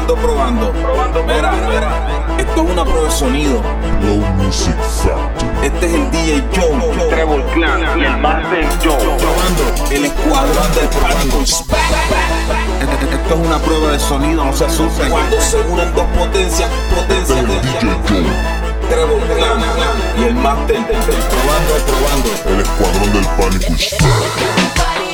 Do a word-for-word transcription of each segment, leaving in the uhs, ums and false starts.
Probando, probando. Probando, mira, mira. Esto es una prueba de sonido. Flow Music Factory. Este es el D J Joe, Trevor Clan y el Master Joe. Probando el escuadrón del pánico. Esto es una prueba de sonido, no se asusten. Cuando se unen dos potencias, potencias El de D J Joe. Trevor Clan y el Master. Probando, probando. El escuadrón del pánico.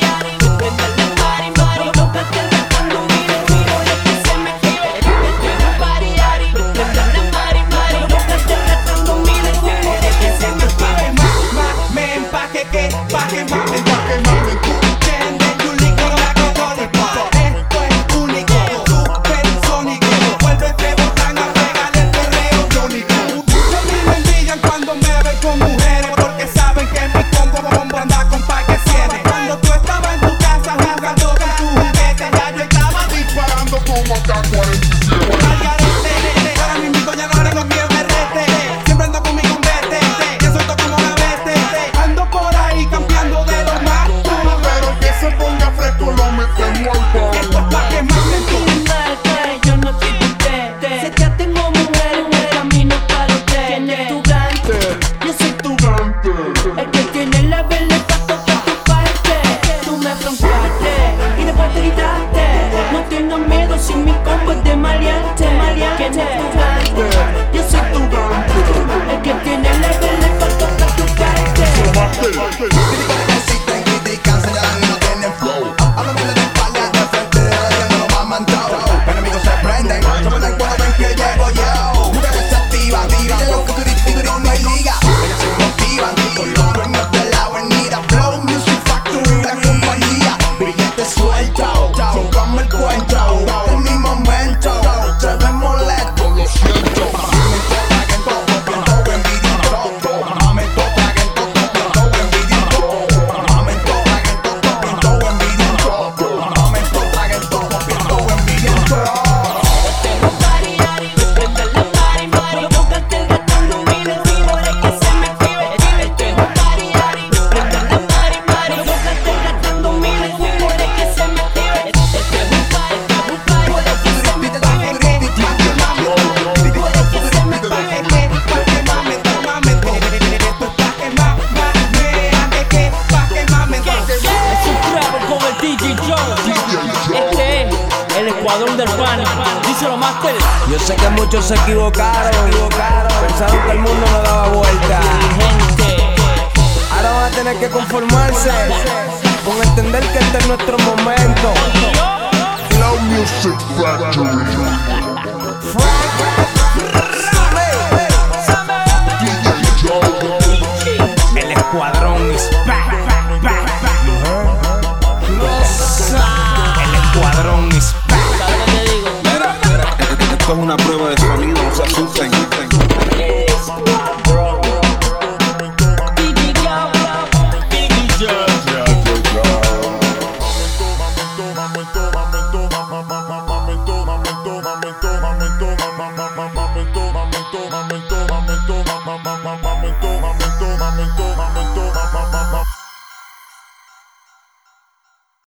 Del pánico. Díselo, Master. Yo sé que muchos se equivocaron, equivocaron. Pensaron que el mundo no daba vuelta. Ahora van a tener que conformarse con entender que este es nuestro momento. Flow Music Factory. El escuadrón is